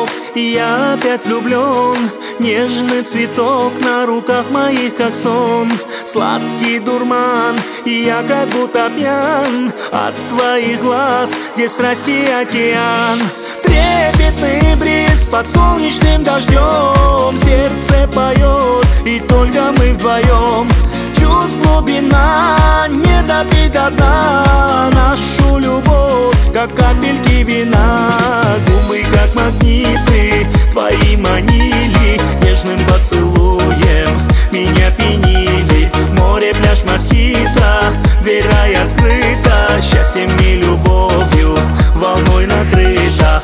и я опять влюблен. Нежный цветок на руках моих, как сон. Сладкий дурман, и я как будто пьян от твоих глаз, где страсти океан. Трепетный бриз под солнечным дождем, сердце поет, и только мы вдвоем. Чувств глубина, не допить до дна нашу любовь, как капельки вина. Губы как магниты твои манили, нежным поцелуем меня пьянили. Море, пляж, мохито, дверь рай открыта, счастьем и любовью волной накрыта.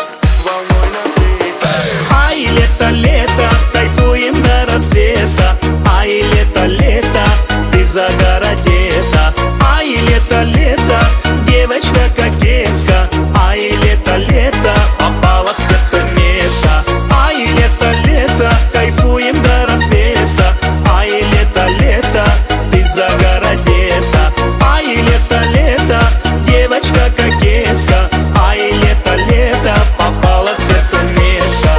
Ай, лето, лето, кайфуем до рассвета. Ай, лето, лето, ты в загороде. Ай, лето, лето, девочка-кокетка. Ай, лето, лето, попала в сердце метка. Ай, лето, лето, кайфуем до рассвета. Ай, лето, лето, ты в загороде. Ай, лето, лето, девочка-кокетка. Ай, лето, лето, попала в сердце метка.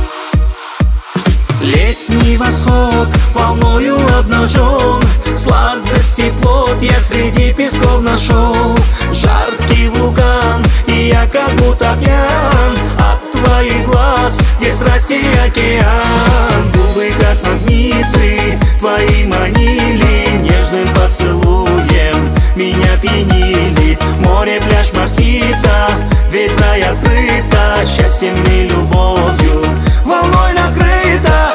Летний восход волною обнажен, сладость и плод я среди песков нашел. Жаркий вулкан, и я как будто пьян от твоих глаз, где страсти океан. Губы как магниты твои манили, нежным поцелуем меня пьянили. Море, пляж, мохито, дверь рай открыта, счастьем и любовью волной накрыта.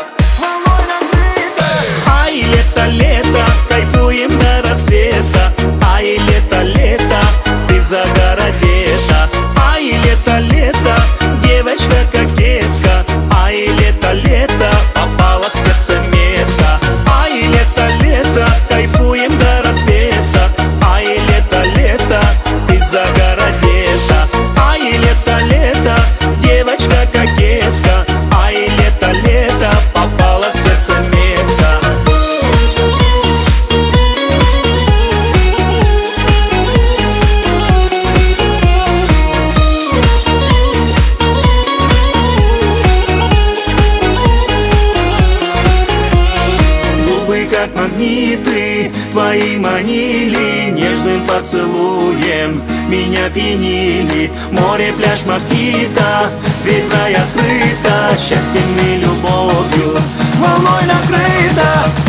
Ай, лето, лето, кайфуем до рассвета. Ай, лето, лето, ты в загороде. Ай, лето, лето, девочка-кокетка. Ай, лето, лето, попала в сердце метка. Ай, лето, лето, кайфуем до рассвета. Ай, лето, лето, ты в загороде. Ай, лето, лето, девочка-кокетка. Ай, лето, лето, попала в сердце метка. Как магниты твои манили, нежным поцелуем меня пьянили. Море, пляж, мохито, дверь рай открыта, счастьем и любовью волной накрыта.